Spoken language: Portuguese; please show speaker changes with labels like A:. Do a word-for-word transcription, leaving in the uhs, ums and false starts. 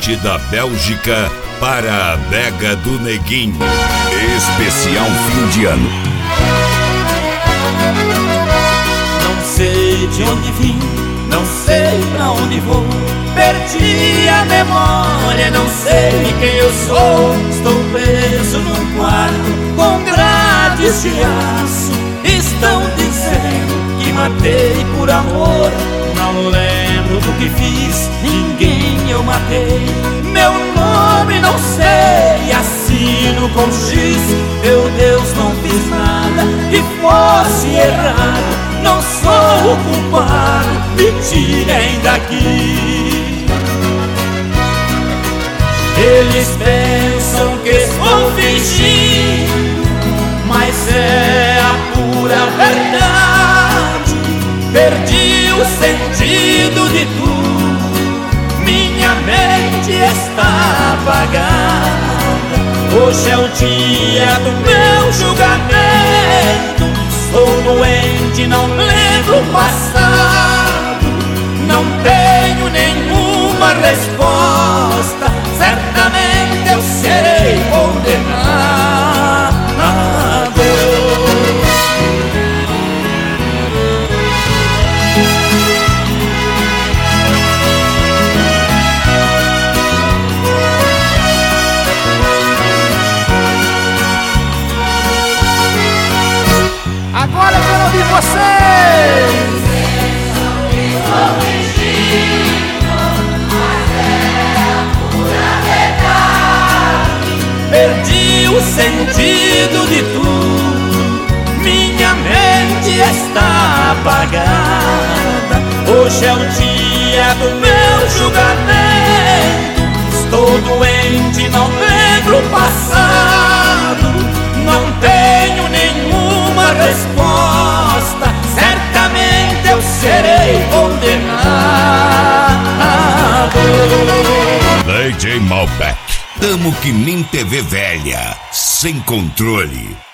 A: diretamente da Bélgica para a Adega do Neguinho. Especial fim de ano.
B: Não sei de onde vim, não sei pra onde vou. Perdi a memória, não sei quem eu sou. Estou preso num quarto com grades de aço. Estão dizendo que matei por amor. Não lembro do que fiz, ninguém eu matei. Meu nome não sei, assino com X. Meu Deus, não fiz nada que fosse errado. Não sou o culpado, me tirem daqui. Eles pensam que estou fingindo, mas é a pura verdade. Perdi o sentido de tudo, minha mente está apagada. Hoje é o dia do meu julgamento. Sou doente, não lembro o passado. Não tenho nenhuma resposta. Certamente eu serei condenado.
C: Agora eu quero ouvir vocês!
B: Perdi o sentido de tudo, minha mente está apagada. Hoje é o dia do meu julgamento. Estou doente, não lembro o passado. Não tenho nenhuma resposta. Certamente eu serei condenado.
A: D J Malbec. Tamo que nem T V velha, sem controle.